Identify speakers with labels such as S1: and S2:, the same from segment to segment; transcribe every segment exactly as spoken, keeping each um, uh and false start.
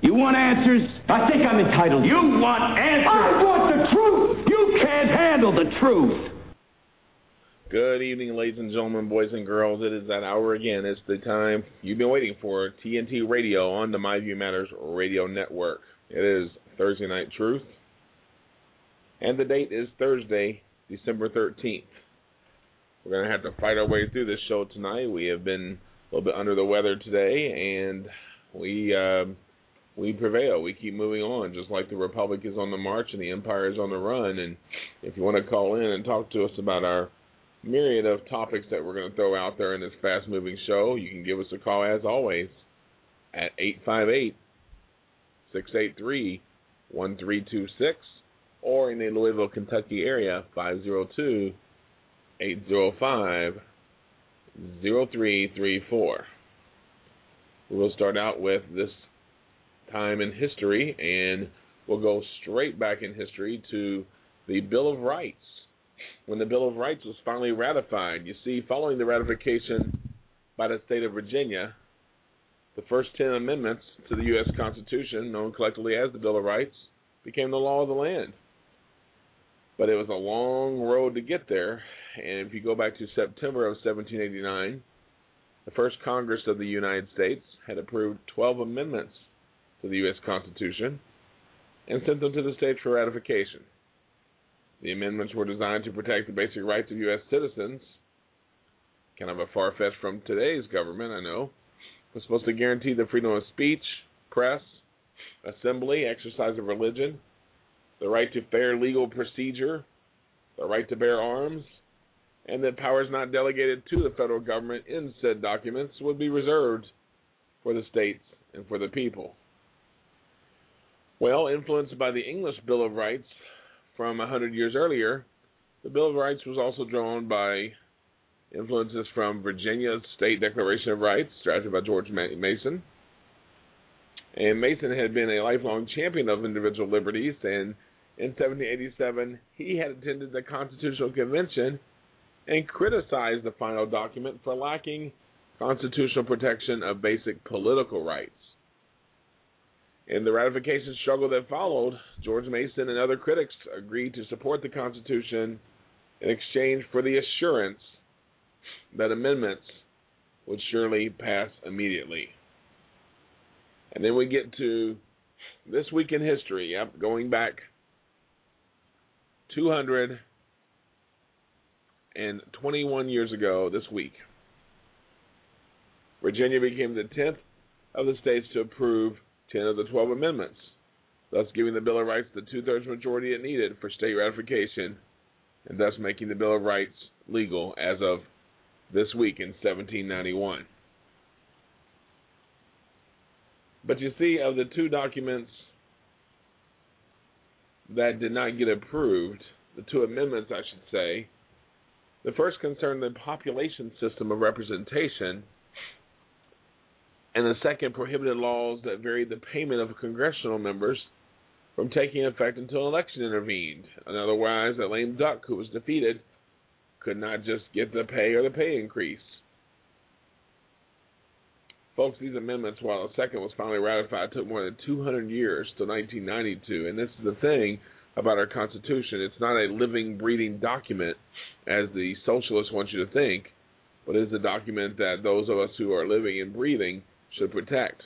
S1: You want answers?
S2: I think I'm entitled.
S1: You want answers?
S2: I want the truth!
S1: You can't handle the truth!
S3: Good evening, ladies and gentlemen, boys and girls. It is that hour again. It's the time you've been waiting for. T N T Radio on the My View Matters Radio Network. It is Thursday Night Truth, and the date is Thursday, December thirteenth. We're going to have to fight our way through this show tonight. We have been a little bit under the weather today, and we uh, we prevail. We keep moving on, just like the Republic is on the march and the Empire is on the run. And if you want to call in and talk to us about our myriad of topics that we're going to throw out there in this fast-moving show, you can give us a call, as always, at eight five eight, six eight three, one three two six, or in the Louisville, Kentucky area, five oh two, eight oh five, oh three three four. We'll start out with this time in history, and we'll go straight back in history to the Bill of Rights. When the Bill of Rights was finally ratified, you see, following the ratification by the state of Virginia, the first ten amendments to the U S Constitution, known collectively as the Bill of Rights, became the law of the land. But it was a long road to get there, and if you go back to September of seventeen eighty-nine, the first Congress of the United States had approved twelve amendments to the U S Constitution and sent them to the states for ratification. The amendments were designed to protect the basic rights of U S citizens. Kind of a far-fetched from today's government, I know. It was supposed to guarantee the freedom of speech, press, assembly, exercise of religion, the right to fair legal procedure, the right to bear arms, and that powers not delegated to the federal government in said documents would be reserved for the states and for the people. Well, influenced by the English Bill of Rights from one hundred years earlier, the Bill of Rights was also drawn by influences from Virginia's State Declaration of Rights, drafted by George Mason. And Mason had been a lifelong champion of individual liberties, and in seventeen eighty-seven, he had attended the Constitutional Convention and criticized the final document for lacking constitutional protection of basic political rights. In the ratification struggle that followed, George Mason and other critics agreed to support the Constitution in exchange for the assurance that amendments would surely pass immediately. And then we get to this week in history, yep, going back two hundred twenty-one years ago this week. Virginia became the tenth of the states to approve ten of the twelve amendments, thus giving the Bill of Rights the two-thirds majority it needed for state ratification, and thus making the Bill of Rights legal as of this week in seventeen ninety-one. But you see, of the two documents that did not get approved, the two amendments, I should say, the first concerned the population system of representation, and the second prohibited laws that varied the payment of congressional members from taking effect until an election intervened. And otherwise, a lame duck who was defeated could not just get the pay or the pay increase. Folks, these amendments, while the second was finally ratified, took more than two hundred years till nineteen ninety-two. And this is the thing about our Constitution. It's not a living, breathing document, as the socialists want you to think, but it is a document that those of us who are living and breathing should protect.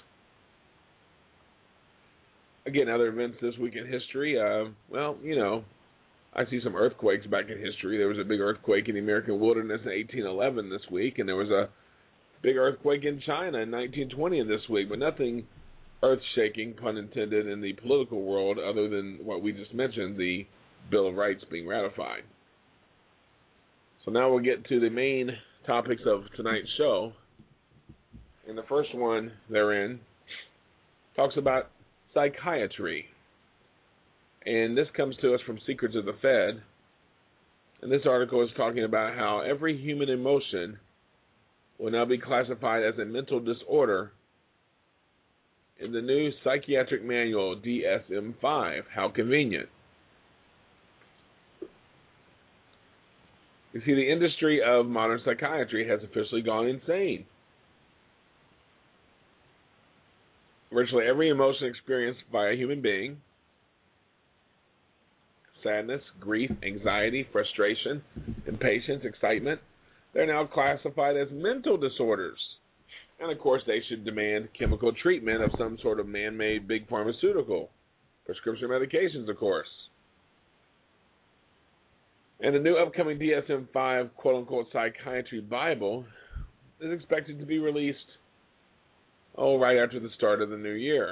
S3: Again, other events this week in history, uh, well, you know, I see some earthquakes back in history. There was a big earthquake in the American wilderness in eighteen eleven this week, and there was a big earthquake in China in nineteen twenty this week, but nothing earth-shaking, pun intended, in the political world other than what we just mentioned, the Bill of Rights being ratified. So now we'll get to the main topics of tonight's show. And the first one therein talks about psychiatry. And this comes to us from Secrets of the Fed. And this article is talking about how every human emotion will now be classified as a mental disorder in the new psychiatric manual D S M five. How convenient. You see, the industry of modern psychiatry has officially gone insane. virtually every emotion experienced by a human being, sadness, grief, anxiety, frustration, impatience, excitement, they're now classified as mental disorders. And of course, they should demand chemical treatment of some sort of man-made big pharmaceutical. Prescription medications, of course. And the new upcoming D S M five quote-unquote psychiatry Bible is expected to be released, oh, right after the start of the new year.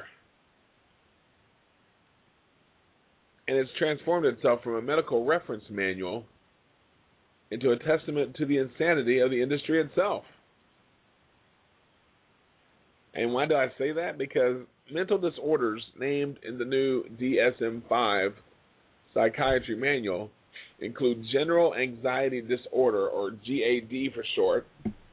S3: And it's transformed itself from a medical reference manual into a testament to the insanity of the industry itself. And why do I say that? Because mental disorders named in the new D S M five psychiatry manual include general anxiety disorder, or G A D for short.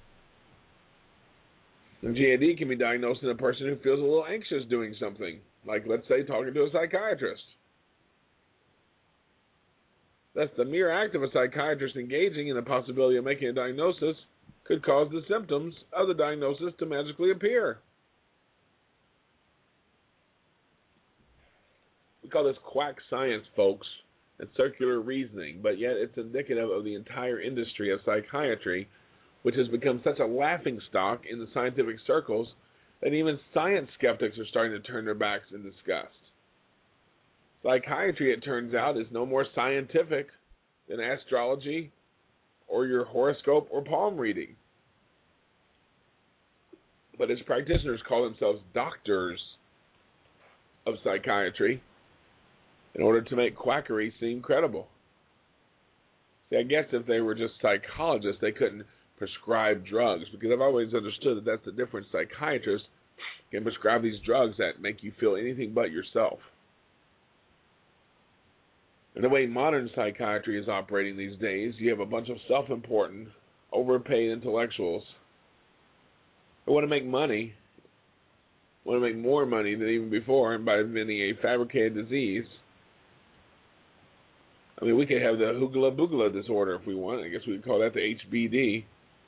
S3: And G A D can be diagnosed in a person who feels a little anxious doing something, like, let's say, talking to a psychiatrist. Thus, the mere act of a psychiatrist engaging in the possibility of making a diagnosis could cause the symptoms of the diagnosis to magically appear. We call this quack science, folks, and circular reasoning, but yet it's indicative of the entire industry of psychiatry, which has become such a laughingstock in the scientific circles that even science skeptics are starting to turn their backs in disgust. Psychiatry, it turns out, is no more scientific than astrology or your horoscope or palm reading. But its practitioners call themselves doctors of psychiatry in order to make quackery seem credible. See, I guess if they were just psychologists, they couldn't prescribe drugs, because I've always understood that that's the difference. Psychiatrists can prescribe these drugs that make you feel anything but yourself. And the way modern psychiatry is operating these days, you have a bunch of self-important, overpaid intellectuals who want to make money, want to make more money than even before, and by inventing a fabricated disease. I mean, we could have the Hugla Bugla disorder if we want. I guess we could call that the H B D.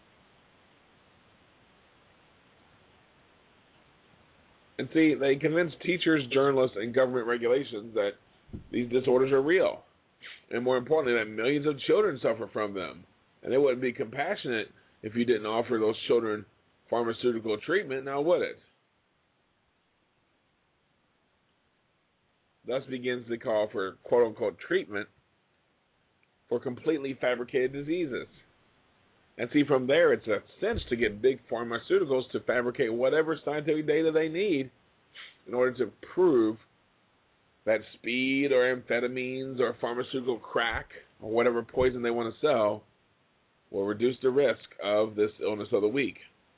S3: And see, they convince teachers, journalists, and government regulations that these disorders are real. And more importantly, that millions of children suffer from them. And they wouldn't be compassionate if you didn't offer those children pharmaceutical treatment, now would it? Thus begins the call for quote-unquote treatment for completely fabricated diseases. And see, from there, it's a cinch to get big pharmaceuticals to fabricate whatever scientific data they need in order to prove that speed or amphetamines or pharmaceutical crack or whatever poison they want to sell will reduce the risk of this illness of the weak.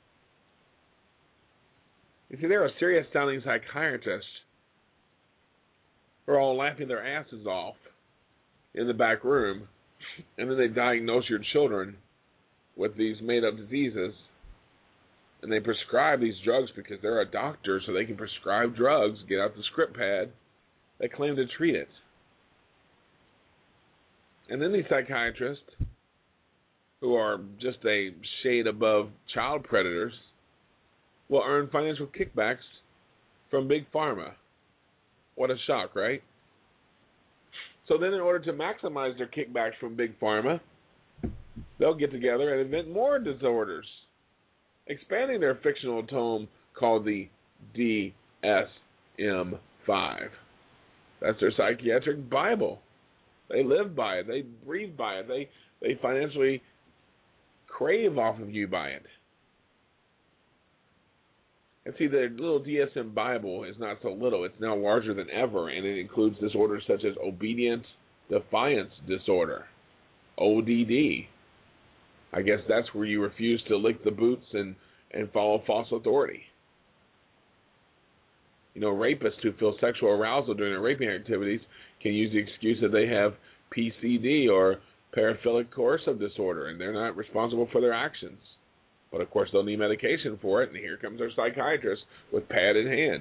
S3: You see, there are serious-sounding psychiatrists who are all laughing their asses off in the back room, and then they diagnose your children with these made-up diseases, and they prescribe these drugs because they're a doctor, so they can prescribe drugs, get out the script pad, they claim to treat it. And then these psychiatrists, who are just a shade above child predators, will earn financial kickbacks from Big Pharma. What a shock, right? So then in order to maximize their kickbacks from Big Pharma, they'll get together and invent more disorders, expanding their fictional tome called the D S M five. That's their psychiatric Bible. They live by it. They breathe by it. They they financially crave off of you by it. And see, the little D S M Bible is not so little. It's now larger than ever, and it includes disorders such as obedience defiance disorder, O D D. I guess that's where you refuse to lick the boots and, and follow false authority. You know, rapists who feel sexual arousal during their raping activities can use the excuse that they have P C D or paraphilic coercive disorder, and they're not responsible for their actions. But, of course, they'll need medication for it, and here comes our psychiatrist with pad in hand.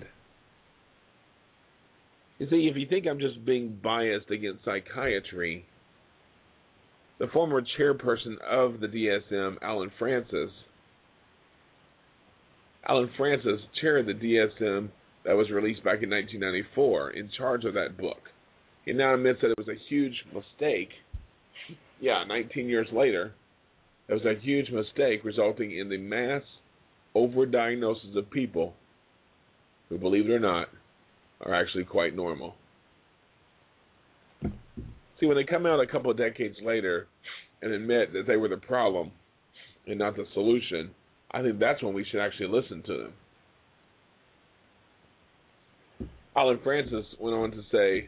S3: You see, if you think I'm just being biased against psychiatry, the former chairperson of the D S M, Alan Francis, Alan Francis chaired the D S M that was released back in nineteen ninety-four, in charge of that book. He now admits that it was a huge mistake. Yeah, nineteen years later, it was a huge mistake resulting in the mass overdiagnosis of people who, believe it or not, are actually quite normal. See, when they come out a couple of decades later and admit that they were the problem and not the solution, I think that's when we should actually listen to them. Alan Francis went on to say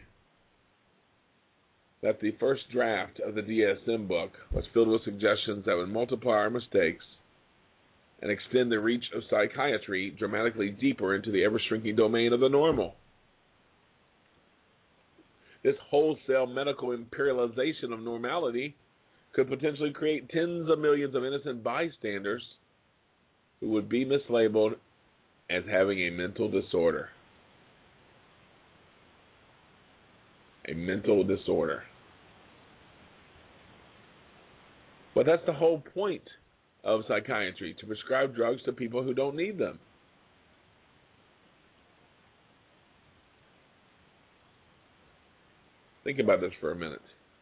S3: that the first draft of the D S M book was filled with suggestions that would multiply our mistakes and extend the reach of psychiatry dramatically deeper into the ever-shrinking domain of the normal. This wholesale medical imperialization of normality could potentially create tens of millions of innocent bystanders who would be mislabeled as having a mental disorder. A mental disorder. But that's the whole point of psychiatry, to prescribe drugs to people who don't need them. Think about this for a minute.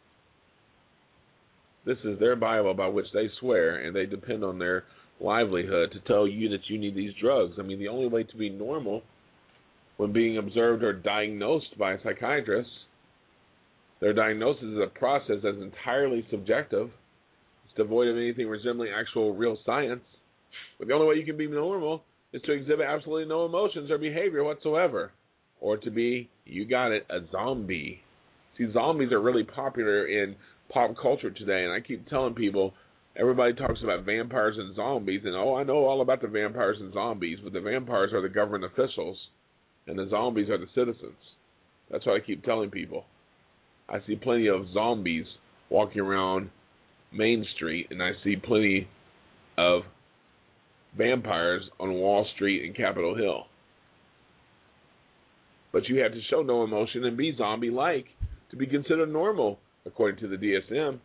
S3: This is their Bible by which they swear, and they depend on their livelihood to tell you that you need these drugs. I mean, the only way to be normal when being observed or diagnosed by a psychiatrist, their diagnosis is a process that's entirely subjective. It's devoid of anything resembling actual real science. But the only way you can be normal is to exhibit absolutely no emotions or behavior whatsoever, or to be, you got it, a zombie. See, zombies are really popular in pop culture today, and I keep telling people, everybody talks about vampires and zombies, and oh, I know all about the vampires and zombies, but the vampires are the government officials, and the zombies are the citizens. That's what I keep telling people. I see plenty of zombies walking around Main Street, and I see plenty of vampires on Wall Street and Capitol Hill. But you have to show no emotion and be zombie-like to be considered normal, according to the D S M.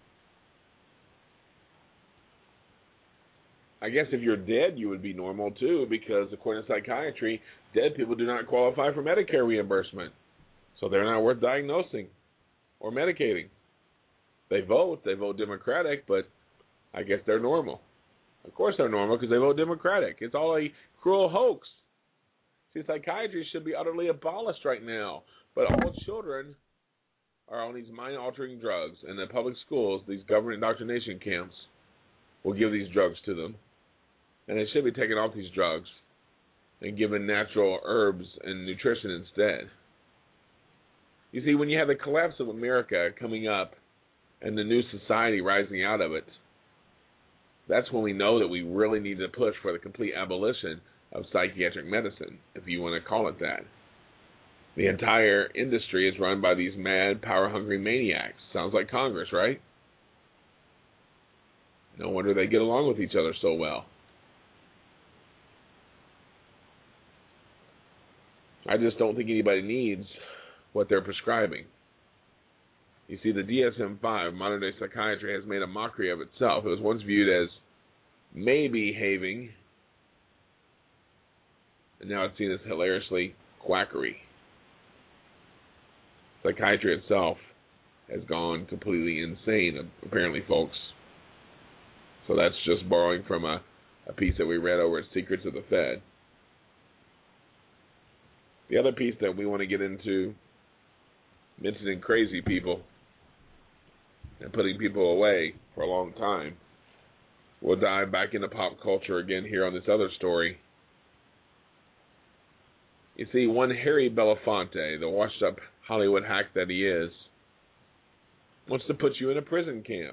S3: I guess if you're dead, you would be normal too, because according to psychiatry, dead people do not qualify for Medicare reimbursement. So they're not worth diagnosing or medicating. They vote, they vote Democratic, but I guess they're normal. Of course they're normal because they vote Democratic. It's all a cruel hoax. See, psychiatry should be utterly abolished right now, but all children are on these mind-altering drugs, and in public schools, these government indoctrination camps will give these drugs to them, and they should be taken off these drugs and given natural herbs and nutrition instead. You see, when you have the collapse of America coming up and the new society rising out of it, that's when we know that we really need to push for the complete abolition of psychiatric medicine, if you want to call it that. The entire industry is run by these mad, power-hungry maniacs. Sounds like Congress, right? No wonder they get along with each other so well. I just don't think anybody needs what they're prescribing. You see, the D S M five, modern-day psychiatry, has made a mockery of itself. It was once viewed as maybe-having, and now it's seen as hilariously quackery. Psychiatry itself has gone completely insane, apparently, folks. So that's just borrowing from a, a piece that we read over at Secrets of the Fed. The other piece that we want to get into, mentioning crazy people and putting people away for a long time, we'll dive back into pop culture again here on this other story. You see, one Harry Belafonte, the washed-up Hollywood hack that he is, wants to put you in a prison camp.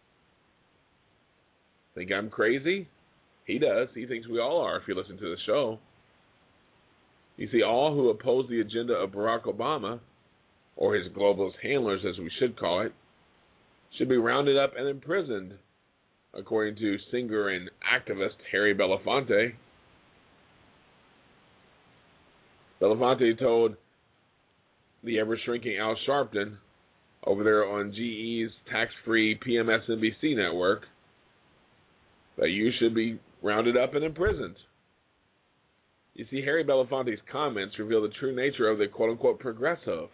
S3: Think I'm crazy? He does. He thinks we all are if you listen to the show. You see, all who oppose the agenda of Barack Obama, or his globalist handlers as we should call it, should be rounded up and imprisoned, according to singer and activist Harry Belafonte. Belafonte told the ever-shrinking Al Sharpton over there on G E's tax-free P M S N B C network that you should be rounded up and imprisoned. You see, Harry Belafonte's comments reveal the true nature of the quote-unquote progressive.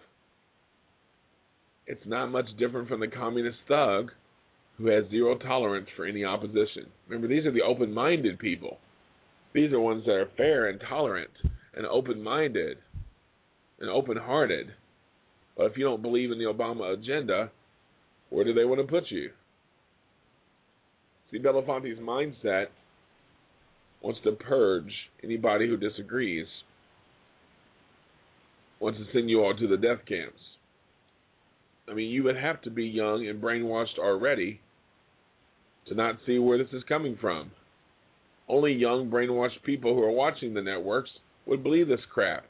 S3: It's not much different from the communist thug who has zero tolerance for any opposition. Remember, these are the open-minded people. These are ones that are fair and tolerant and open-minded and open-hearted. But if you don't believe in the Obama agenda, where do they want to put you? See, Belafonte's mindset wants to purge anybody who disagrees, wants to send you all to the death camps. I mean, you would have to be young and brainwashed already to not see where this is coming from. Only young, brainwashed people who are watching the networks would believe this crap.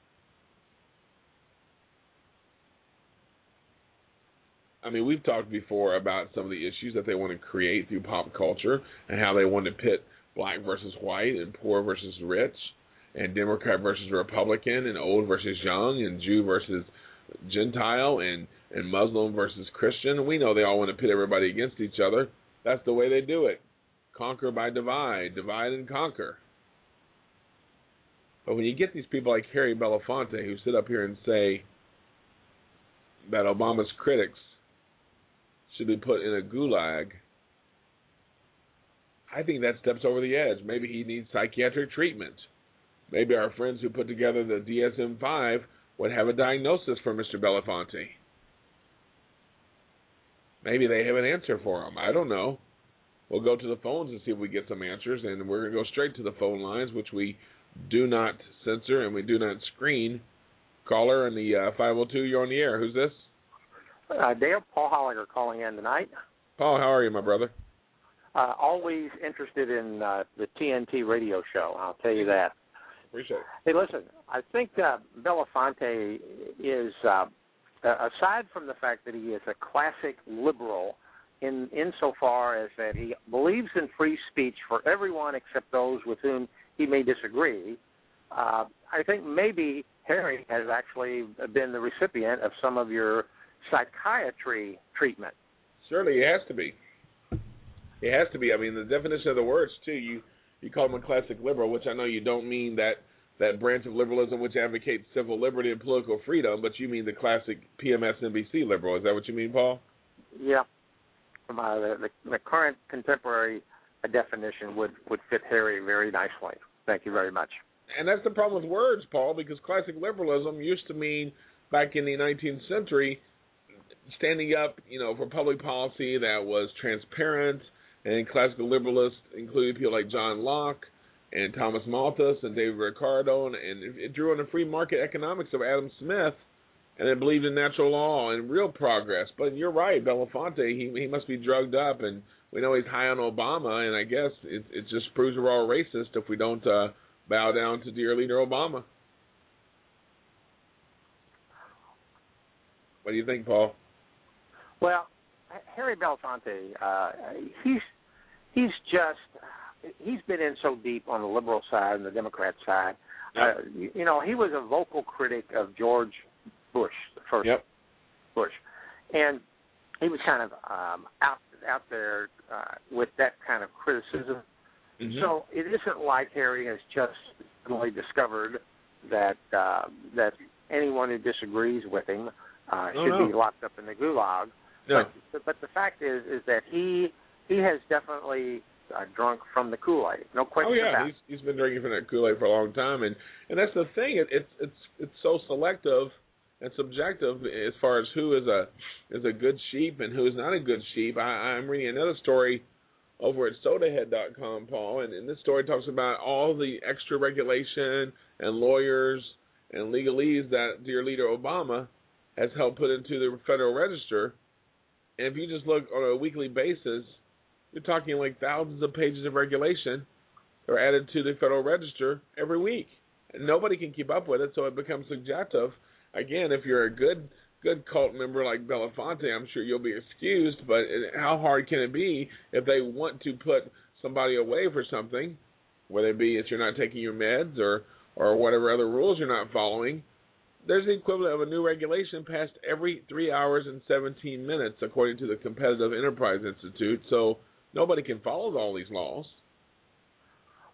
S3: I mean, we've talked before about some of the issues that they want to create through pop culture and how they want to pit black versus white and poor versus rich and Democrat versus Republican and old versus young and Jew versus Gentile and, and Muslim versus Christian. We know they all want to pit everybody against each other. That's the way they do it. Conquer by divide, divide and conquer. But when you get these people like Harry Belafonte who sit up here and say that Obama's critics should be put in a gulag, I think that steps over the edge. Maybe he needs psychiatric treatment. Maybe our friends who put together the D S M five would have a diagnosis for Mister Belafonte. Maybe they have an answer for him. I don't know. We'll go to the phones and see if we get some answers, and we're going to go straight to the phone lines, which we do not censor and we do not screen. Caller in the uh, five oh two, you're on the air. Who's this?
S4: Uh, Dale, Paul Hollinger calling in tonight.
S3: Paul, how are you, my brother?
S4: Uh, always interested in uh, the T N T radio show, I'll tell you that.
S3: Appreciate it.
S4: Hey, listen, I think uh, Belafonte is, uh, aside from the fact that he is a classic liberal in insofar as that he believes in free speech for everyone except those with whom he may disagree, uh, I think maybe Harry has actually been the recipient of some of your psychiatry treatment.
S3: Certainly, it has to be. It has to be. I mean, the definition of the words, too, you, you call him a classic liberal, which I know you don't mean that, that branch of liberalism which advocates civil liberty and political freedom, but you mean the classic P M S N B C liberal. Is that what you mean, Paul?
S4: Yeah. Uh, the, the, the current contemporary definition would, would fit Harry very nicely. Thank you very much.
S3: And that's the problem with words, Paul, because classic liberalism used to mean, back in the nineteenth century, standing up, you know, for public policy that was transparent, and classical liberalists included people like John Locke and Thomas Malthus and David Ricardo, and, and it drew on the free market economics of Adam Smith, and it believed in natural law and real progress. But you're right, Belafonte, he he must be drugged up, and we know he's high on Obama, and I guess it, it just proves we're all racist if we don't uh, bow down to dear leader Obama. What do you think, Paul?
S4: Well, Harry Belafonte, uh, he's he's just he's been in so deep on the liberal side and the Democrat side. Yep. Uh, you, you know, he was a vocal critic of George Bush, the first
S3: yep.
S4: Bush, and he was kind of um, out out there uh, with that kind of criticism. Mm-hmm. So it isn't like Harry has just suddenly discovered that uh, that anyone who disagrees with him uh,
S3: oh,
S4: should
S3: no.
S4: be locked up in the gulag.
S3: No.
S4: But, but the fact is, is that he he has definitely uh, drunk from the Kool-Aid. No question
S3: about it. Oh yeah,
S4: about it.
S3: he's, he's been drinking from that Kool-Aid for a long time, and, and that's the thing. It, it's it's it's so selective and subjective as far as who is a is a good sheep and who is not a good sheep. I, I'm reading another story over at sodahead dot com, Paul, and, and this story talks about all the extra regulation and lawyers and legalese that dear leader Obama has helped put into the Federal Register. And if you just look on a weekly basis, you're talking like thousands of pages of regulation are added to the Federal Register every week. And nobody can keep up with it, so it becomes subjective. Again, if you're a good good cult member like Belafonte, I'm sure you'll be excused, but how hard can it be if they want to put somebody away for something, whether it be if you're not taking your meds or, or whatever other rules you're not following? There's the equivalent of a new regulation passed every three hours and seventeen minutes, according to the Competitive Enterprise Institute. So nobody can follow all these laws.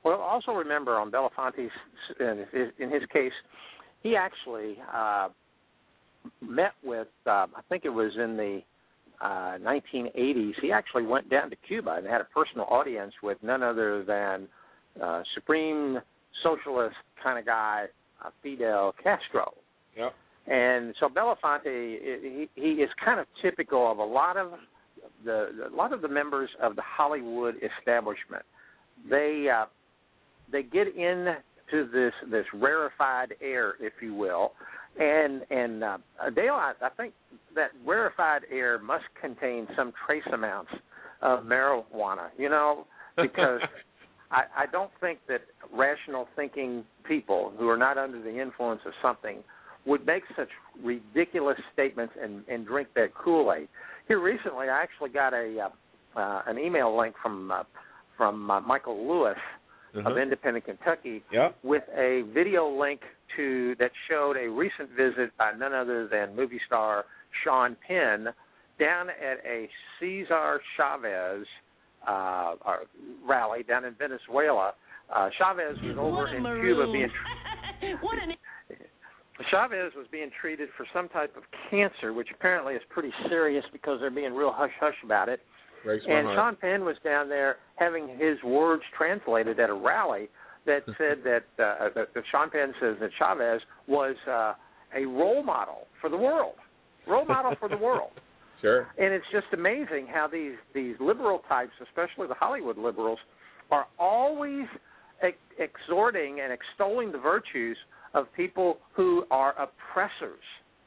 S4: Well, also remember on Belafonte's, in his, in his case, he actually uh, met with, uh, I think it was in the uh, nineteen eighties, he actually went down to Cuba and had a personal audience with none other than uh, Supreme Socialist kind of guy, uh, Fidel Castro.
S3: Yep.
S4: And so Belafonte, he, he is kind of typical of a lot of the a lot of the members of the Hollywood establishment. They uh, they get into this this rarefied air, if you will, and and uh, Dale, I, I think that rarefied air must contain some trace amounts of marijuana, you know, because I, I don't think that rational thinking people who are not under the influence of something would make such ridiculous statements and, and drink that Kool-Aid. Here recently, I actually got a uh, uh, an email link from uh, from uh, Michael Lewis uh-huh. of Independent Kentucky
S3: yep.
S4: with a video link to that showed a recent visit by none other than movie star Sean Penn down at a Cesar Chavez uh, rally down in Venezuela. Uh, Chavez was over in Cuba being. what an Chavez was being treated for some type of cancer, which apparently is pretty serious because they're being real hush-hush about it.
S3: Breaks
S4: and
S3: my
S4: Sean Penn was down there having his words translated at a rally that said that, uh, that, that Sean Penn says that Chavez was uh, a role model for the world, role model for the world.
S3: Sure.
S4: And it's just amazing how these, these liberal types, especially the Hollywood liberals, are always ex- exhorting and extolling the virtues of people who are oppressors.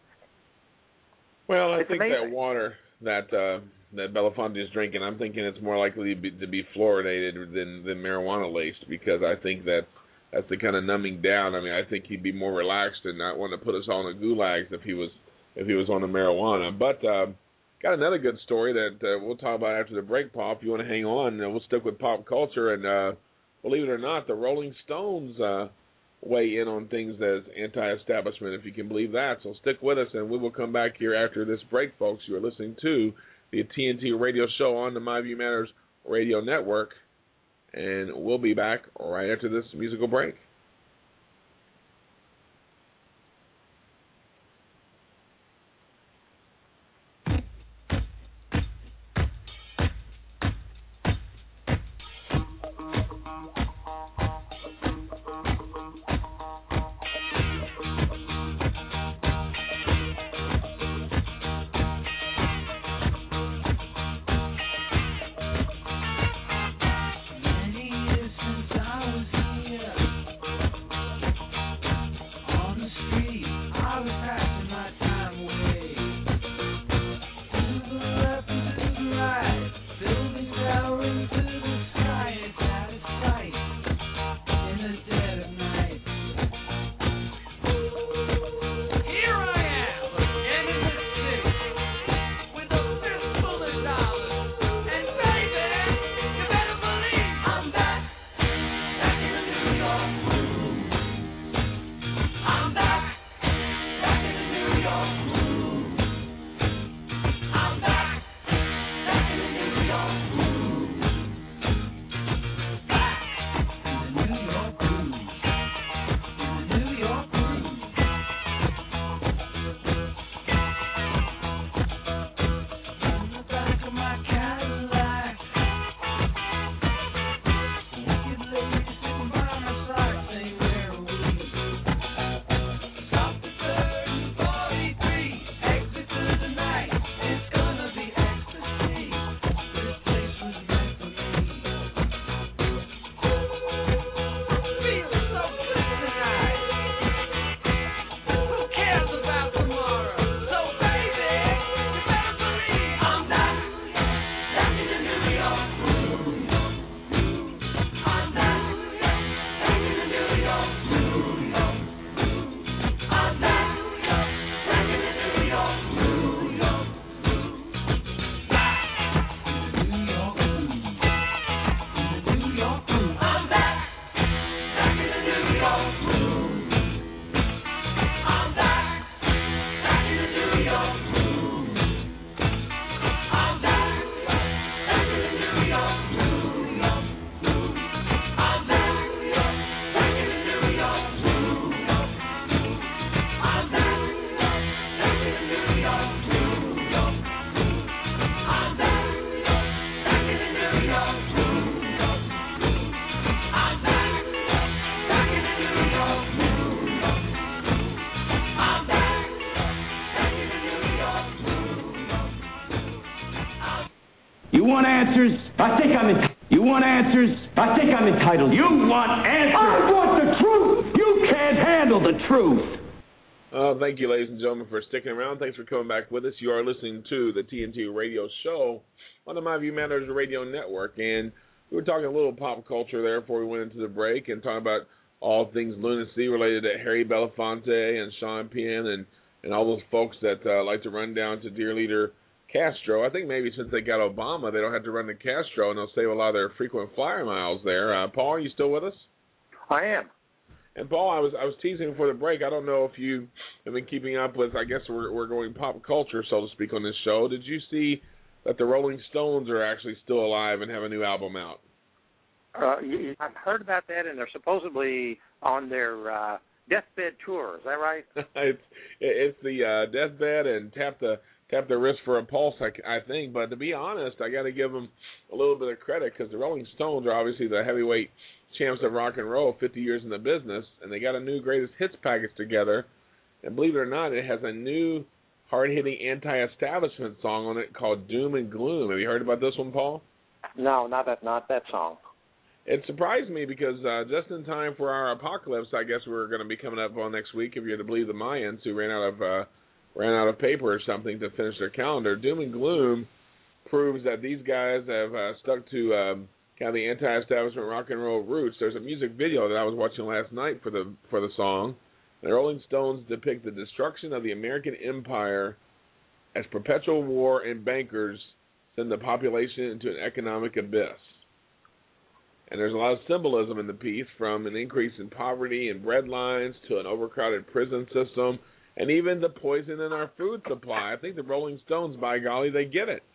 S3: Well, I
S4: it's
S3: think
S4: amazing.
S3: that water that uh, that Belafonte is drinking, I'm thinking it's more likely to be, to be fluoridated than, than marijuana laced, because I think that that's the kind of numbing down. I mean, I think he'd be more relaxed and not want to put us all in the gulags if he was if he was on the marijuana. But uh, got another good story that uh, we'll talk about after the break, Paul. If you want to hang on, uh, we'll stick with pop culture. And uh, believe it or not, the Rolling Stones uh, weigh in on things as anti-establishment, if you can believe that. So stick with us, and we will come back here after this break, folks. You are listening to the T N T Radio Show on the My View Matters Radio Network, and we'll be back right after this musical break.
S1: You want answers?
S2: I think I'm entitled.
S1: You want answers?
S2: I think I'm entitled.
S1: You want answers?
S2: I want the truth.
S1: You can't handle the truth.
S3: Uh, thank you, ladies and gentlemen, for sticking around. Thanks for coming back with us. You are listening to the T N T Radio Show on the My View Matters Radio Network. And we were talking a little pop culture there before we went into the break and talking about all things lunacy related to Harry Belafonte and Sean Penn and, and all those folks that uh, like to run down to dear leader Castro. I think maybe since they got Obama, they don't have to run to Castro, and they'll save a lot of their frequent flyer miles there. Uh, Paul, are you still with us?
S4: I am.
S3: And Paul, I was I was teasing before the break. I don't know if you have been keeping up with. I guess we're we're going pop culture, so to speak, on this show. Did you see that the Rolling Stones are actually still alive and have a new album out?
S4: Uh, you, I've heard about that, and they're supposedly on their uh, deathbed tour. Is that right?
S3: it's it's the uh, deathbed and tap the tap the wrist for a pulse, I, I think. But to be honest, I got to give them a little bit of credit because the Rolling Stones are obviously the heavyweight champs of rock and roll, fifty years in the business, and they got a new greatest hits package together. And believe it or not, it has a new hard-hitting anti-establishment song on it called Doom and Gloom. Have you heard about this one, Paul?
S4: No, not that not that song.
S3: It surprised me because uh, just in time for our apocalypse, I guess we're going to be coming up on next week, if you're to believe the Mayans, who ran out of uh, ran out of paper or something to finish their calendar. Doom and Gloom proves that these guys have uh, stuck to um, kind of the anti-establishment rock and roll roots. There's a music video that I was watching last night for the for the song. The Rolling Stones depict the destruction of the American empire as perpetual war and bankers send the population into an economic abyss. And there's a lot of symbolism in the piece, from an increase in poverty and bread lines to an overcrowded prison system and even the poison in our food supply. I think the Rolling Stones, by golly, they get it.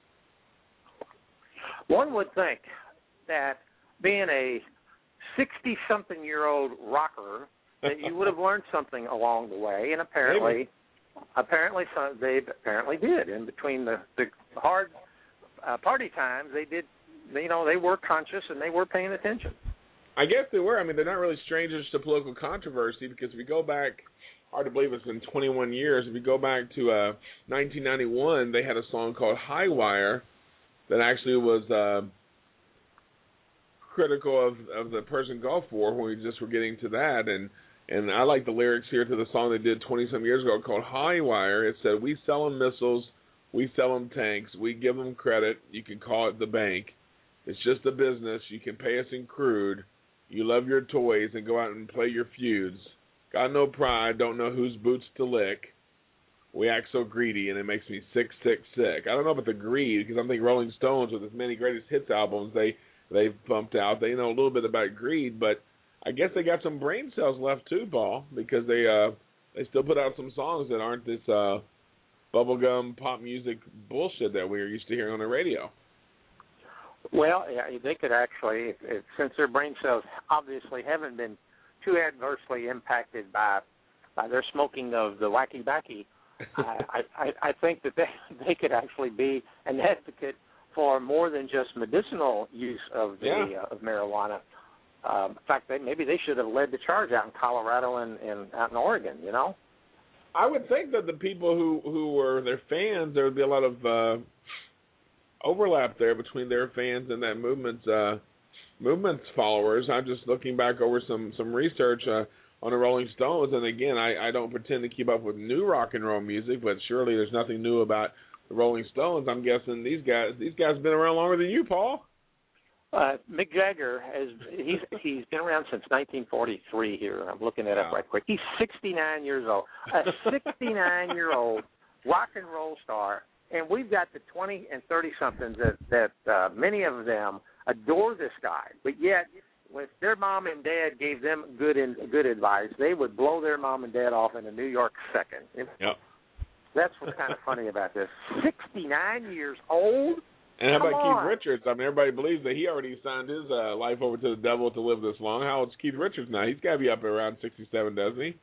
S4: One would think that being a sixty-something-year-old rocker, that you would have learned something along the way, and apparently,
S3: Maybe.
S4: apparently, some, they apparently did. In between the the hard uh, party times, they did. You know, they were conscious and they were paying attention.
S3: I guess they were. I mean, they're not really strangers to political controversy because if we go back, hard to believe it's been twenty-one years. If we go back to uh, nineteen ninety-one, they had a song called High Wire that actually was uh, critical of, of the Persian Gulf War when we just were getting to that. And, and I like the lyrics here to the song they did twenty-some years ago called High Wire. It said, "We sell them missiles, we sell them tanks, we give them credit, you can call it the bank. It's just a business. You can pay us in crude. You love your toys and go out and play your feuds. Got no pride, don't know whose boots to lick. We act so greedy, and it makes me sick, sick, sick." I don't know about the greed, because I'm thinking Rolling Stones with as many greatest hits albums they, they've bumped out. They know a little bit about greed, but I guess they got some brain cells left too, Paul, because they uh, they still put out some songs that aren't this uh, bubblegum pop music bullshit that we are used to hearing on the radio.
S4: Well, yeah, they could actually, if, if, since their brain cells obviously haven't been too adversely impacted by by their smoking of the wacky backy, I, I, I think that they they could actually be an advocate for more than just medicinal use of the
S3: yeah.
S4: uh, of marijuana. Um, in fact, they, maybe they should have led the charge out in Colorado and, and out in Oregon. You know,
S3: I would think that the people who who were their fans, there would be a lot of uh, overlap there between their fans and that movement's uh, movement's followers. I'm just looking back over some some research uh, on the Rolling Stones, and again, I, I don't pretend to keep up with new rock and roll music, but surely there's nothing new about the Rolling Stones. I'm guessing these guys these guys have been around longer than you, Paul.
S4: Uh, Mick Jagger has he's he's been around since nineteen forty-three. Here, I'm looking it up
S3: wow.
S4: right quick. He's sixty-nine years old, a sixty-nine-year-old rock and roll star. And we've got the twenty and thirty-somethings that, that uh, many of them adore this guy. But yet, if their mom and dad gave them good in, good advice, they would blow their mom and dad off in a New York second.
S3: Yep.
S4: That's what's kind of funny about this. sixty-nine years old?
S3: And how
S4: Come
S3: about
S4: on.
S3: Keith Richards? I mean, everybody believes that he already signed his uh, life over to the devil to live this long. How old's Keith Richards now? He's got to be up around sixty-seven, doesn't he?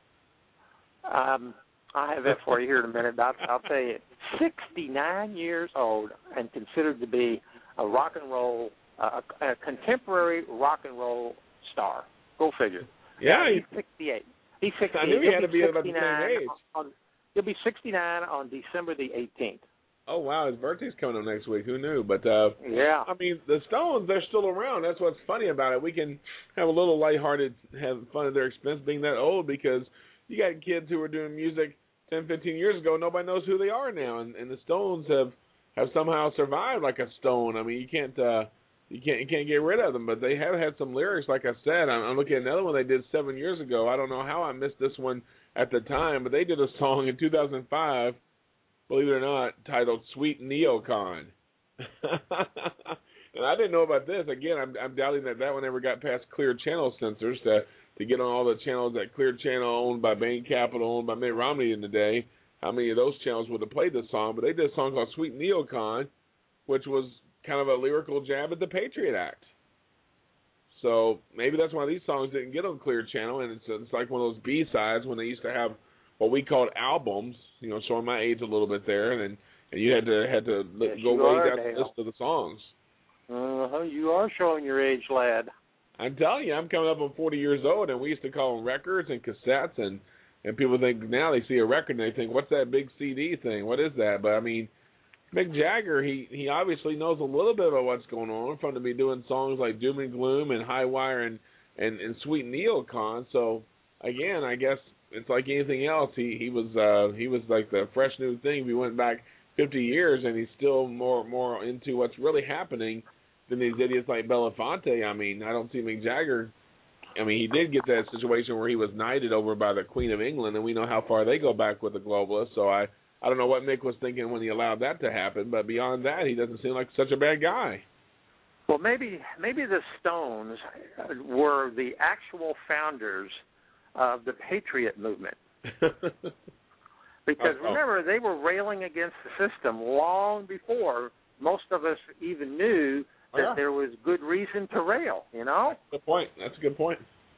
S4: Um, I have that for you here in a minute. I'll, I'll tell you, sixty-nine years old and considered to be a rock and roll, uh, a contemporary rock and roll star. Go figure.
S3: Yeah,
S4: he's sixty-eight. He's sixty-eight.
S3: I knew he
S4: he'll
S3: had to be about the same age.
S4: On, he'll be sixty-nine on December the eighteenth.
S3: Oh, wow, his birthday's coming up next week. Who knew? But, uh,
S4: yeah.
S3: I mean, the Stones, they're still around. That's what's funny about it. We can have a little lighthearted, have fun at their expense being that old, because you got kids who were doing music ten, fifteen years ago. Nobody knows who they are now. And, and the Stones have, have somehow survived like a stone. I mean, you can't uh, you can't you can't get rid of them. But they have had some lyrics, like I said. I'm, I'm looking at another one they did seven years ago. I don't know how I missed this one at the time, but they did a song in two thousand five, believe it or not, titled Sweet Neocon. And I didn't know about this. Again, I'm, I'm doubting that that one ever got past Clear Channel censors to, to get on all the channels that Clear Channel owned by Bain Capital, owned by Mitt Romney in the day. How many of those channels would have played this song? But they did a song called Sweet Neocon, which was kind of a lyrical jab at the Patriot Act. So maybe that's why these songs didn't get on Clear Channel, and it's, it's like one of those B-sides when they used to have what we called albums, you know, showing my age a little bit there, and and you had to had to
S4: yes,
S3: go way
S4: are,
S3: down
S4: Dale.
S3: the list of the songs.
S4: Uh-huh, you are showing your age, lad.
S3: I'm telling you, I'm coming up on forty years old, and we used to call them records and cassettes, and, and people think now they see a record and they think, what's that big C D thing? What is that? But, I mean, Mick Jagger, he, he obviously knows a little bit about what's going on from to be doing songs like Doom and Gloom and High Wire and, and, and Sweet Neocon. So, again, I guess it's like anything else. He he was uh, he was like the fresh new thing. We went back fifty years, and he's still more more into what's really happening than these idiots like Belafonte. I mean, I don't see Mick Jagger. I mean, he did get that situation where he was knighted over by the Queen of England, and we know how far they go back with the globalists. So I, I don't know what Mick was thinking when he allowed that to happen, but beyond that, he doesn't seem like such a bad guy.
S4: Well, maybe maybe the Stones were the actual founders of the Patriot movement. Because
S3: oh, oh.
S4: remember, they were railing against the system long before most of us even knew that
S3: oh, yeah.
S4: there was good reason to rail, you know?
S3: That's a good point. That's a good point.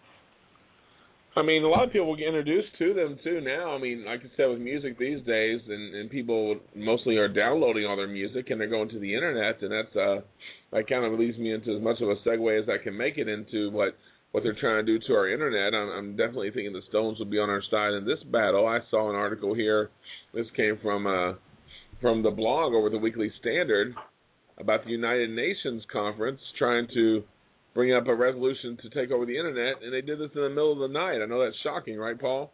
S3: I mean, a lot of people get introduced to them, too, now. I mean, like I said, with music these days, and, and people mostly are downloading all their music, and they're going to the Internet, and that's uh, that kind of leads me into as much of a segue as I can make it into what, what they're trying to do to our Internet. I'm, I'm definitely thinking the Stones will be on our side in this battle. I saw an article here. This came from uh, from the blog over the Weekly Standard about the United Nations Conference trying to bring up a resolution to take over the Internet, and they did this in the middle of the night. I know that's shocking, right, Paul?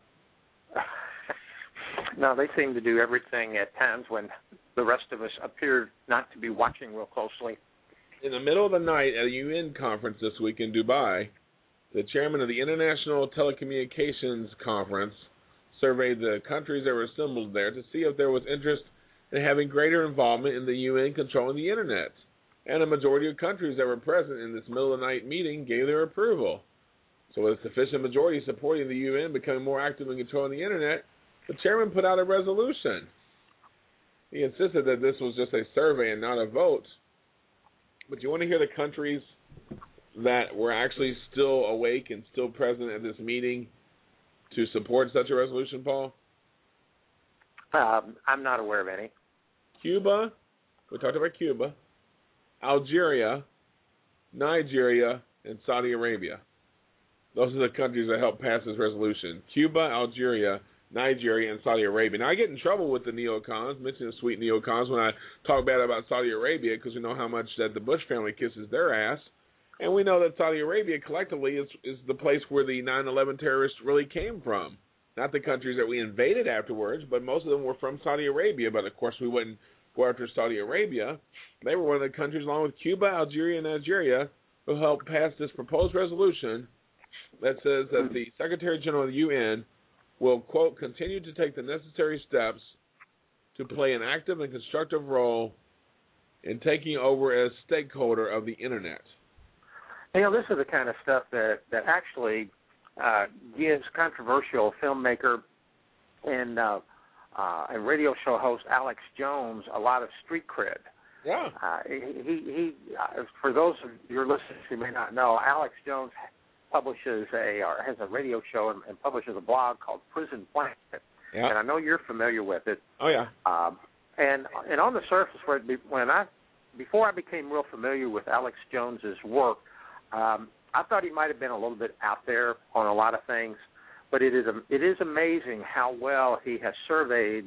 S4: No, they seem to do everything at times when the rest of us appear not to be watching real closely.
S3: In the middle of the night at a U N conference this week in Dubai, the chairman of the International Telecommunications Conference surveyed the countries that were assembled there to see if there was interest in having greater involvement in the U N controlling the Internet. And a majority of countries that were present in this middle-of-the-night meeting gave their approval. So with a sufficient majority supporting the U N becoming more active in controlling the Internet, the chairman put out a resolution. He insisted that this was just a survey and not a vote. But you want to hear the countries that were actually still awake and still present at this meeting to support such a resolution, Paul?
S4: Um, I'm not aware of any.
S3: Cuba, we talked about Cuba, Algeria, Nigeria, and Saudi Arabia. Those are the countries that helped pass this resolution. Cuba, Algeria, Nigeria, and Saudi Arabia. Now, I get in trouble with the neocons, mentioning the sweet neocons, when I talk bad about Saudi Arabia, because we know how much that the Bush family kisses their ass. And we know that Saudi Arabia collectively is, is the place where the nine eleven terrorists really came from. Not the countries that we invaded afterwards, but most of them were from Saudi Arabia. But, of course, we wouldn't go after Saudi Arabia. They were one of the countries, along with Cuba, Algeria, and Nigeria, who helped pass this proposed resolution that says that the Secretary General of the U N will, quote, continue to take the necessary steps to play an active and constructive role in taking over as stakeholder of the Internet.
S4: You know, this is the kind of stuff that, that actually uh, gives controversial filmmaker and uh, uh, and radio show host Alex Jones a lot of street cred.
S3: Yeah.
S4: Uh, he, he uh, for those of your listeners who may not know, Alex Jones publishes a or has a radio show and, and publishes a blog called Prison Planet. Yeah. And I know you're familiar with it.
S3: Oh yeah.
S4: Um, and and on the surface, when I before I became real familiar with Alex Jones's work, um, I thought he might have been a little bit out there on a lot of things. But it is it is amazing how well he has surveyed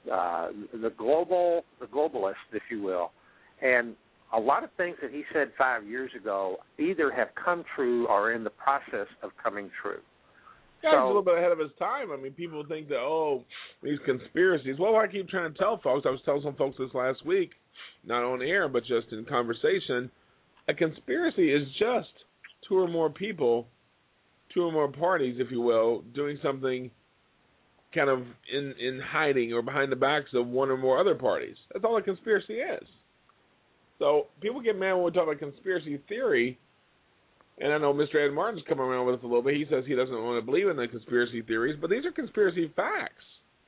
S4: uh, the global, the globalist, if you will, and a lot of things that he said five years ago either have come true or are in the process of coming true.
S3: Yeah,
S4: so,
S3: he's a little bit ahead of his time. I mean, people think that, oh, these conspiracies. Well, I keep trying to tell folks, I was telling some folks this last week, not on air, but just in conversation, a conspiracy is just two or more people, two or more parties, if you will, doing something kind of in, in hiding or behind the backs of one or more other parties. That's all a conspiracy is. So people get mad when we talk about conspiracy theory, and I know Mister Ed Martin's coming around with us a little bit. He says he doesn't want to believe in the conspiracy theories, but these are conspiracy facts.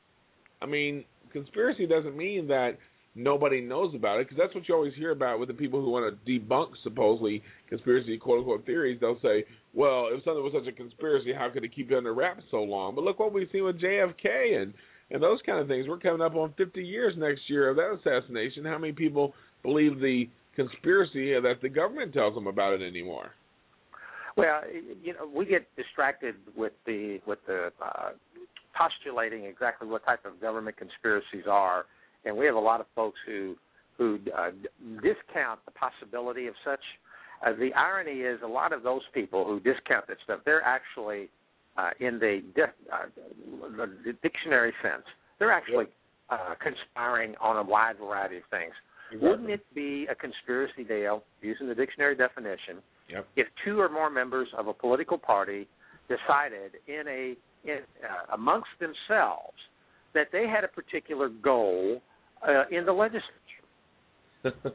S3: I mean, conspiracy doesn't mean that nobody knows about it, because that's what you always hear about with the people who want to debunk supposedly conspiracy quote-unquote theories. They'll say, well, if something was such a conspiracy, how could it keep it under wraps so long? But look what we've seen with J F K and, and those kind of things. We're coming up on fifty years next year of that assassination. How many people believe the conspiracy that the government tells them about it anymore?
S4: Well, you know, we get distracted with the with the uh, postulating exactly what type of government conspiracies are, and we have a lot of folks who who uh, discount the possibility of such. Uh, the irony is, a lot of those people who discount that stuff, they're actually uh, in the, di- uh, the dictionary sense, they're actually uh, conspiring on a wide variety of things. Exactly. Wouldn't it be a conspiracy, Dale, using the dictionary definition,
S3: yep.
S4: if two or more members of a political party decided in a in, uh, amongst themselves that they had a particular goal uh, in the legislature?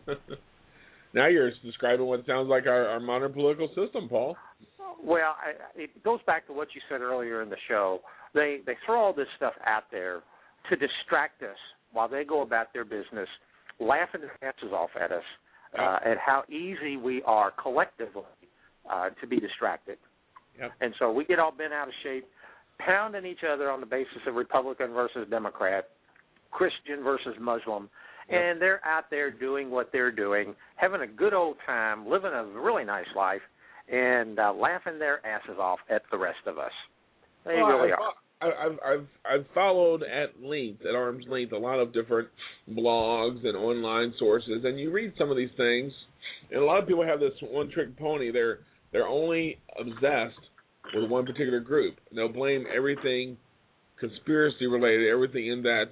S3: Now you're describing what sounds like our, our modern political system, Paul.
S4: Well, I, it goes back to what you said earlier in the show. They they throw all this stuff out there to distract us while they go about their business, laughing their asses off at us, uh, at how easy we are collectively uh, to be distracted.
S3: Yep.
S4: And so we get all bent out of shape, pounding each other on the basis of Republican versus Democrat, Christian versus Muslim, yep. and they're out there doing what they're doing, having a good old time, living a really nice life, and uh, laughing their asses off at the rest of us. They
S3: well,
S4: really
S3: I've,
S4: are.
S3: I've I've I've followed at length, at arm's length, a lot of different blogs and online sources, and you read some of these things, and a lot of people have this one-trick pony. They're they're only obsessed with one particular group. They'll blame everything conspiracy related, everything in that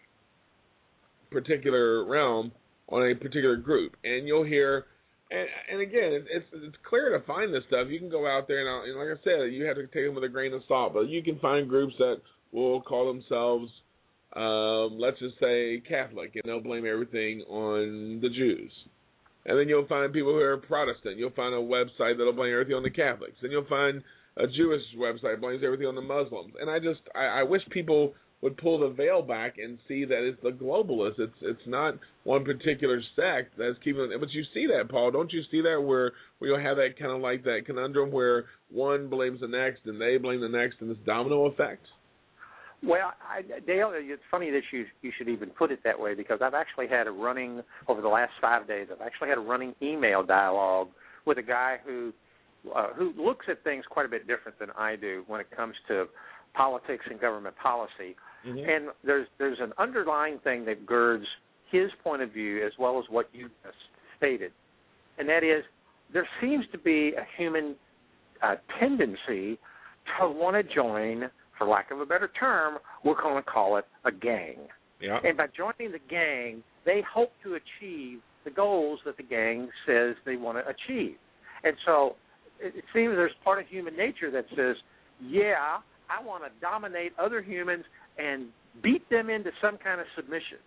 S3: particular realm on a particular group, and you'll hear. And, and again, it's it's clear to find this stuff. You can go out there, and, and like I said, you have to take them with a grain of salt. But you can find groups that will call themselves, um, let's just say, Catholic, and they'll blame everything on the Jews. And then you'll find people who are Protestant. You'll find a website that'll blame everything on the Catholics. Then you'll find a Jewish website that blames everything on the Muslims. And I just, I, I wish people would pull the veil back and see that it's the globalists. It's it's not one particular sect that's keeping it. But you see that, Paul. Don't you see that where, where you'll have that kind of like that conundrum where one blames the next and they blame the next in this domino effect?
S4: Well, I, Dale, it's funny that you you should even put it that way, because I've actually had a running, over the last five days, I've actually had a running email dialogue with a guy who uh, who looks at things quite a bit different than I do when it comes to politics and government policy. Mm-hmm. And there's there's an underlying thing that girds his point of view as well as what you just stated, and that is there seems to be a human uh, tendency to want to join, for lack of a better term, we're going to call it a gang.
S3: Yeah.
S4: And by joining the gang, they hope to achieve the goals that the gang says they want to achieve. And so it, it seems there's part of human nature that says, yeah, I want to dominate other humans and beat them into some kind of submission.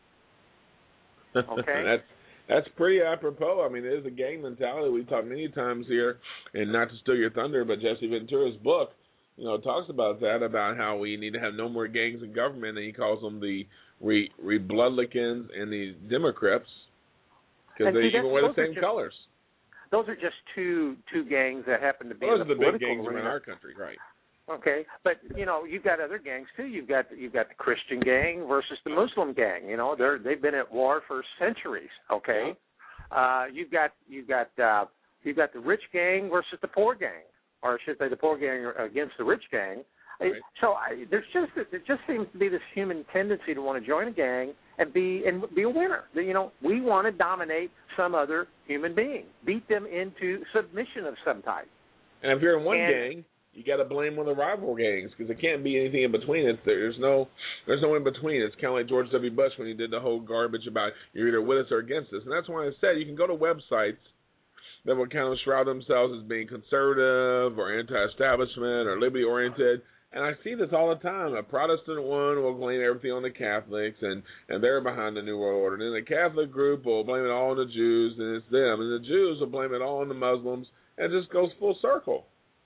S4: Okay?
S3: that's that's pretty apropos. I mean, it is a gang mentality. We've talked many times here, and not to steal your thunder, but Jesse Ventura's book, you know, talks about that, about how we need to have no more gangs in government, and he calls them the re, Republicans and the Democrats, because they
S4: see,
S3: even wear the same
S4: just,
S3: colors.
S4: Those are just two two gangs that happen to be
S3: Those
S4: in the
S3: are the big gangs
S4: arena.
S3: around our country, right?
S4: Okay, but you know you've got other gangs too. You've got you've got the Christian gang versus the Muslim gang. You know they're they've been at war for centuries. Okay, uh, you've got you've got uh, you've got the rich gang versus the poor gang, or I should say the poor gang against the rich gang.
S3: Right.
S4: So I, there's just there just seems to be this human tendency to want to join a gang and be and be a winner. You know, we want to dominate some other human being, beat them into submission of some type.
S3: And if you're in one
S4: and,
S3: gang, you got to blame one of the rival gangs because it can't be anything in between. It's there's no there's no in between. It's kind of like George W. Bush when he did the whole garbage about you're either with us or against us. And that's why I said you can go to websites that will kind of shroud themselves as being conservative or anti-establishment or liberty-oriented. And I see this all the time. A Protestant one will blame everything on the Catholics, and, and they're behind the New World Order. And then the Catholic group will blame it all on the Jews, and it's them. And the Jews will blame it all on the Muslims, and it just goes full circle.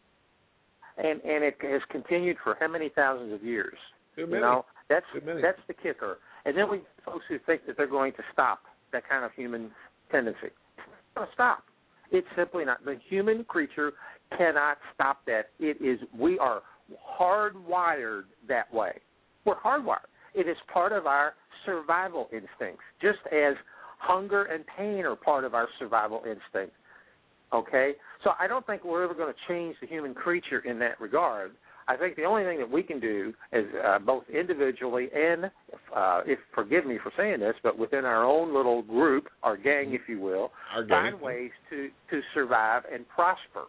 S4: And and it has continued for how many thousands of years?
S3: Too many.
S4: You know, that's
S3: Too many.
S4: that's the kicker. And then we folks who think that they're going to stop that kind of human tendency. It's not going to stop. It's simply not. The human creature cannot stop that. It is. We are hardwired that way. We're hardwired. It is part of our survival instincts, just as hunger and pain are part of our survival instincts. Okay? So I don't think we're ever going to change the human creature in that regard. I think the only thing that we can do is uh, both individually and, uh, if forgive me for saying this, but within our own little group, our gang, if you will,
S3: Our gang.
S4: find ways to, to survive and prosper.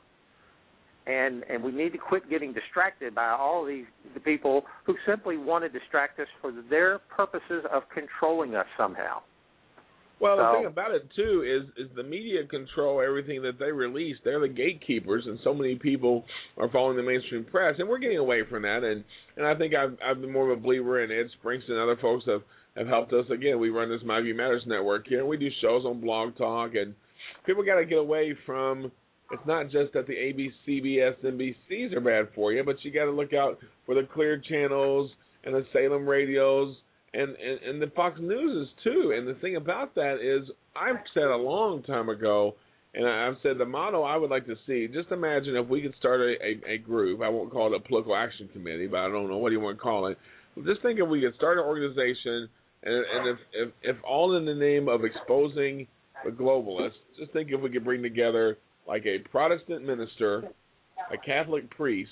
S4: And and we need to quit getting distracted by all these the people who simply want to distract us for their purposes of controlling us somehow.
S3: Well,
S4: So,
S3: the thing about it, too, is is the media control everything that they release. They're the gatekeepers, and so many people are following the mainstream press, and we're getting away from that. And, and I think I've, I've been more of a believer, and Ed Springston and other folks have, have helped us. Again, we run this My View Matters network here, and we do shows on Blog Talk, and people got to get away from, it's not just that the A B C, C B S, N B Cs are bad for you, but you got to look out for the Clear channels and the Salem radios, And, and and the Fox News is too. And the thing about that is, I've said a long time ago, and I've said the motto I would like to see, just imagine if we could start a, a, a group. I won't call it a political action committee, but I don't know what do you want to call it. Just think if we could start an organization, and, and if, if, if all in the name of exposing the globalists, just think if we could bring together like a Protestant minister, a Catholic priest,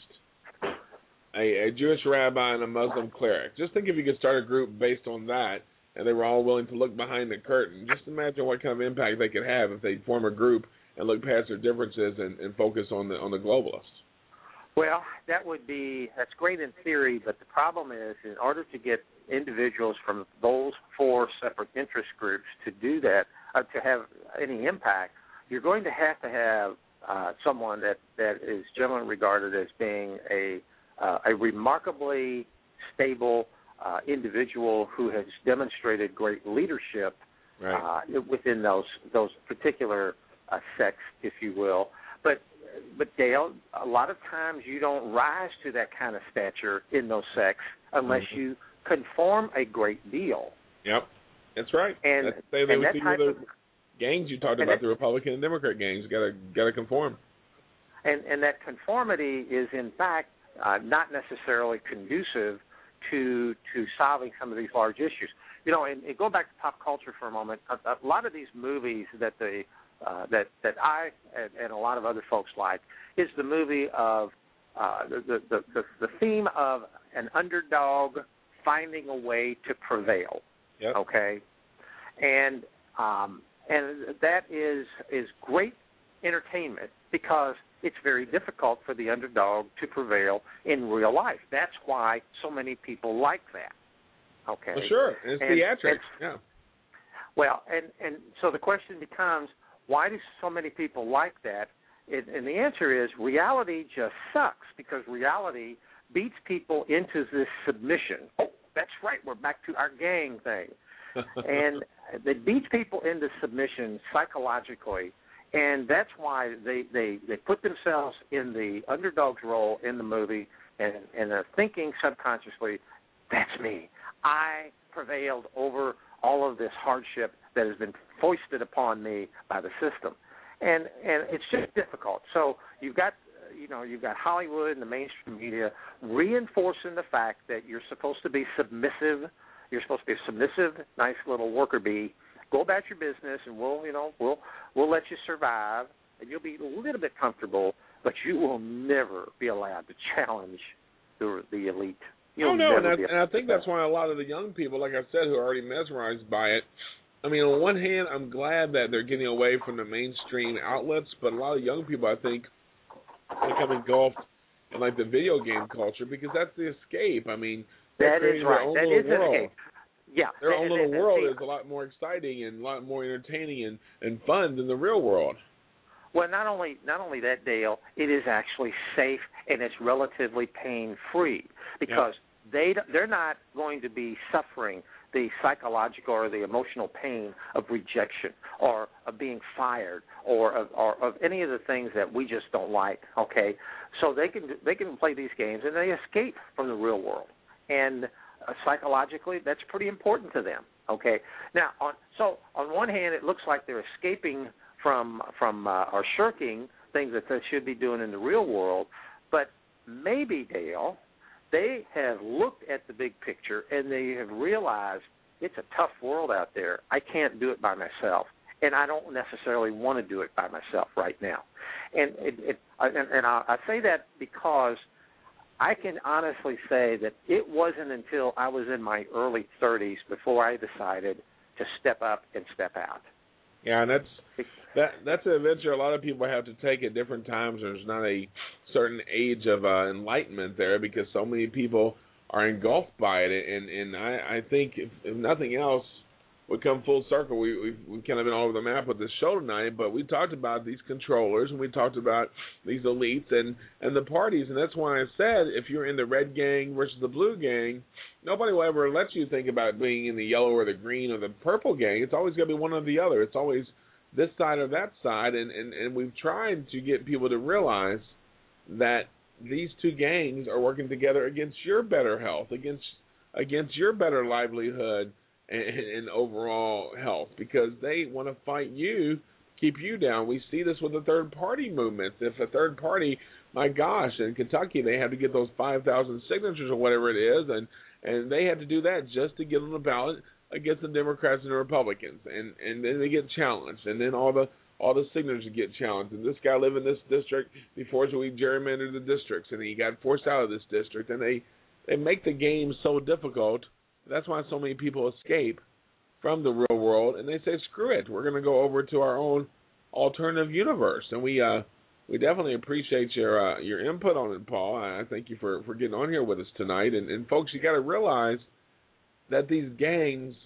S3: A, a Jewish rabbi, and a Muslim cleric. Just think if you could start a group based on that, and they were all willing to look behind the curtain. Just imagine what kind of impact they could have if they form a group and look past their differences and, and focus on the on the globalists.
S4: Well, that would be, that's great in theory, but the problem is, in order to get individuals from those four separate interest groups to do that, uh, to have any impact, you're going to have to have uh, someone that, that is generally regarded as being a Uh, a remarkably stable uh, individual who has demonstrated great leadership
S3: Right.
S4: uh, within those those particular uh, sects, if you will. But but Dale, a lot of times you don't rise to that kind of stature in those sects unless mm-hmm. you conform a great deal.
S3: Yep, that's right.
S4: And,
S3: that's the same thing
S4: and
S3: with
S4: that
S3: the
S4: type of,
S3: gangs you talked
S4: and
S3: about,
S4: that,
S3: the Republican and Democrat gangs. Got to got to conform.
S4: And and that conformity is in fact Uh, not necessarily conducive to to solving some of these large issues. You know, and, and going back to pop culture for a moment, a, a lot of these movies that the uh, that that I and, and a lot of other folks like is the movie of uh, the, the the the theme of an underdog finding a way to prevail.
S3: Yep.
S4: Okay, and um, and that is is great entertainment because it's very difficult for the underdog to prevail in real life. That's why so many people like that. Okay.
S3: Well, sure. It's
S4: and,
S3: theatrics.
S4: and,
S3: yeah.
S4: Well, and, and so the question becomes, why do so many people like that? And, and the answer is reality just sucks because reality beats people into this submission. Oh, that's right. We're back to our gang thing. And it beats people into submission psychologically. And that's why they, they, they put themselves in the underdog's role in the movie and, and they're thinking subconsciously, that's me. I prevailed over all of this hardship that has been foisted upon me by the system. And and it's just difficult. So you've got you know, you've got Hollywood and the mainstream media reinforcing the fact that you're supposed to be submissive. You're supposed to be a submissive, nice little worker bee. Go about your business, and we'll, you know, we'll we'll let you survive, and you'll be a little bit comfortable, but you will never be allowed to challenge the the elite.
S3: Oh
S4: You'll
S3: no, and,
S4: never
S3: I,
S4: be able
S3: and I
S4: to
S3: think
S4: do
S3: that's
S4: that.
S3: why a lot of the young people, like I said, who are already mesmerized by it. I mean, on one hand, I'm glad that they're getting away from the mainstream outlets, but a lot of young people, I think, become engulfed in like the video game culture because that's the escape. I mean, they're
S4: That is
S3: creating
S4: right.
S3: their own
S4: That
S3: little
S4: is an
S3: world.
S4: escape. Yeah,
S3: Their
S4: and,
S3: own
S4: and,
S3: little
S4: and,
S3: world
S4: see,
S3: is a lot more exciting and a lot more entertaining and, and fun than the real world.
S4: Well, not only not only that, Dale, it is actually safe and it's relatively pain free because
S3: Yep.
S4: they they're not going to be suffering the psychological or the emotional pain of rejection or of being fired or of, or of any of the things that we just don't like. Okay, so they can they can play these games and they escape from the real world, and uh, psychologically that's pretty important to them. Okay, now on so on one hand it looks like they're escaping from from uh, or shirking things that they should be doing in the real world, but maybe, Dale, they have looked at the big picture and they have realized it's a tough world out there. I can't do it by myself, and I don't necessarily want to do it by myself right now. And it, it, and, and I, I say that because I can honestly say that it wasn't until I was in my early thirties before I decided to step up and step out.
S3: Yeah, and that's that that's an adventure a lot of people have to take at different times. There's not a certain age of uh, enlightenment there because so many people are engulfed by it. And, and I, I think if, if nothing else, we come full circle. We, we've, we've kind of been all over the map with this show tonight, but we talked about these controllers and we talked about these elites and, and the parties. And that's why I said if you're in the red gang versus the blue gang, nobody will ever let you think about being in the yellow or the green or the purple gang. It's always going to be one or the other. It's always this side or that side. And, and, and we've tried to get people to realize that these two gangs are working together against your better health, against against your better livelihood and, and overall health, because they want to fight you, keep you down. We see this with the third-party movements. If a third party, my gosh, in Kentucky they had to get those five thousand signatures or whatever it is, and, and they had to do that just to get on the ballot against the Democrats and the Republicans, and, and then they get challenged, and then all the all the signatures get challenged. And this guy lived in this district before, so we gerrymandered the districts, and he got forced out of this district. And they, they make the game so difficult. That's why so many people escape from the real world, and they say, screw it, we're going to go over to our own alternative universe. And we uh, we definitely appreciate your uh, your input on it, Paul. I thank you for, for getting on here with us tonight. And, and folks, you got to realize that these gangs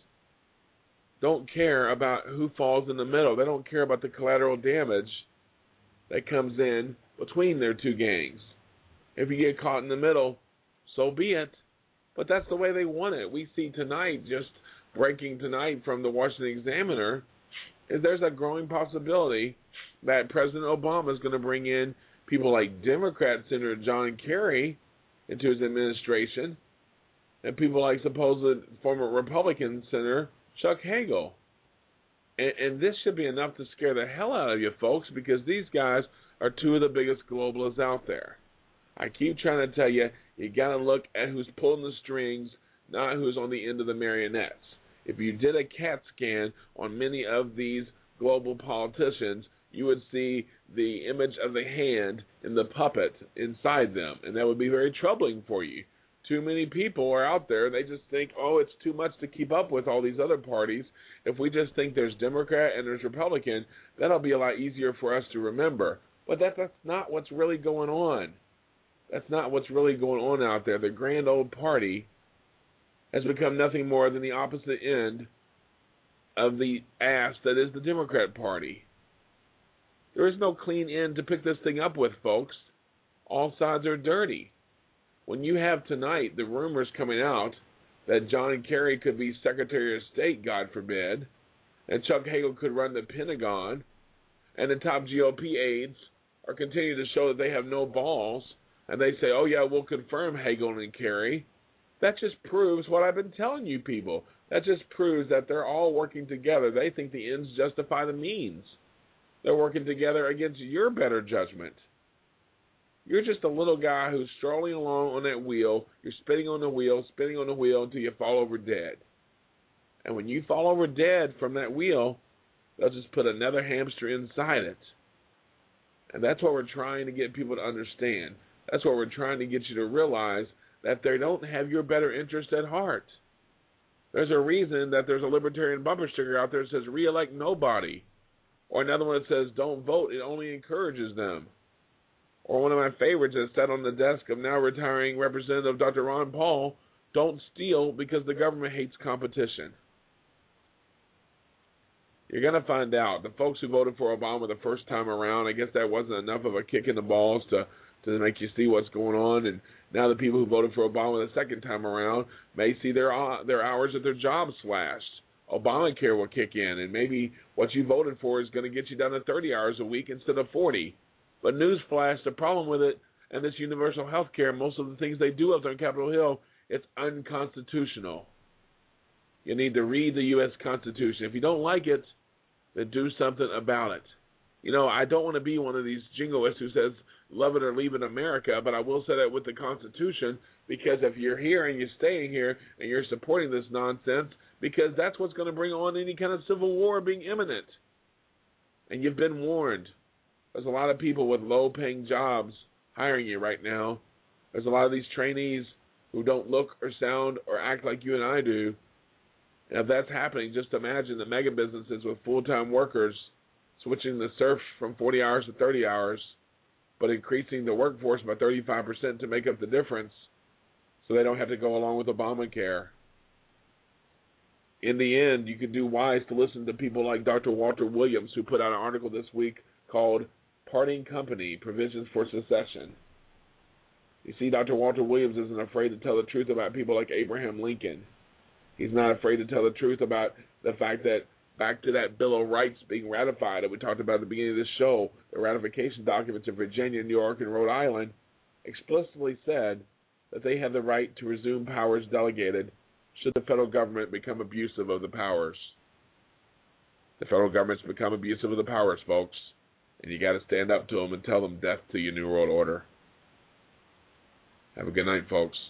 S3: don't care about who falls in the middle. They don't care about the collateral damage that comes in between their two gangs. If you get caught in the middle, so be it. But that's the way they want it. We see tonight, just breaking tonight from the Washington Examiner, is there's a growing possibility that President Obama is going to bring in people like Democrat Senator John Kerry into his administration and people like supposed former Republican Senator Chuck Hagel. And, and this should be enough to scare the hell out of you folks, because these guys are two of the biggest globalists out there. I keep trying to tell you, you got to look at who's pulling the strings, not who's on the end of the marionettes. If you did a CAT scan on many of these global politicians, you would see the image of the hand in the puppet inside them, and that would be very troubling for you. Too many people are out there, they just think, oh, it's too much to keep up with all these other parties. If we just think there's Democrat and there's Republican, that'll be a lot easier for us to remember. But that, that's not what's really going on. That's not what's really going on out there. The grand old party has become nothing more than the opposite end of the ass that is the Democrat Party. There is no clean end to pick this thing up with, folks. All sides are dirty. When you have tonight the rumors coming out that John Kerry could be Secretary of State, God forbid, and Chuck Hagel could run the Pentagon, and the top G O P aides are continuing to show that they have no balls, and they say, oh, yeah, we'll confirm Hagel and Kerry, that just proves what I've been telling you people. That just proves that they're all working together. They think the ends justify the means. They're working together against your better judgment. You're just a little guy who's strolling along on that wheel. You're spinning on the wheel, spinning on the wheel until you fall over dead. And when you fall over dead from that wheel, they'll just put another hamster inside it. And that's what we're trying to get people to understand. That's what we're trying to get you to realize, that they don't have your better interest at heart. There's a reason that there's a libertarian bumper sticker out there that says re-elect nobody. Or another one that says don't vote, it only encourages them. Or one of my favorites that sat on the desk of now retiring Representative Doctor Ron Paul, don't steal because the government hates competition. You're going to find out. The folks who voted for Obama the first time around, I guess that wasn't enough of a kick in the balls to, to make you see what's going on. And now the people who voted for Obama the second time around may see their uh, their hours at their jobs slashed. Obamacare will kick in, and maybe what you voted for is going to get you down to thirty hours a week instead of forty. But newsflash, the problem with it and this universal health care, most of the things they do up there on Capitol Hill, it's unconstitutional. You need to read the U S Constitution. If you don't like it, then do something about it. You know, I don't want to be one of these jingoists who says, love it or leave it America, but I will say that with the Constitution, because if you're here and you're staying here and you're supporting this nonsense, because that's what's going to bring on any kind of civil war being imminent. And you've been warned. There's a lot of people with low-paying jobs hiring you right now. There's a lot of these trainees who don't look or sound or act like you and I do. And if that's happening, just imagine the mega businesses with full-time workers switching the surf from forty hours to thirty hours, but increasing the workforce by thirty-five percent to make up the difference so they don't have to go along with Obamacare. In the end, you could do wise to listen to people like Doctor Walter Williams, who put out an article this week called Parting Company, Provisions for Secession. You see, Doctor Walter Williams isn't afraid to tell the truth about people like Abraham Lincoln. He's not afraid to tell the truth about the fact that back to that Bill of Rights being ratified that we talked about at the beginning of this show, the ratification documents in Virginia, New York, and Rhode Island explicitly said that they have the right to resume powers delegated should the federal government become abusive of the powers. The federal government's become abusive of the powers, folks, and you got to stand up to them and tell them death to your New World Order. Have a good night, folks.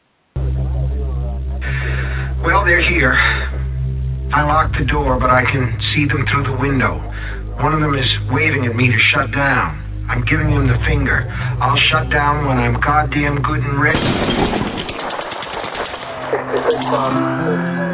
S5: Well, they're here. I locked the door, but I can see them through the window. One of them is waving at me to shut down. I'm giving him the finger. I'll shut down when I'm goddamn good and ready.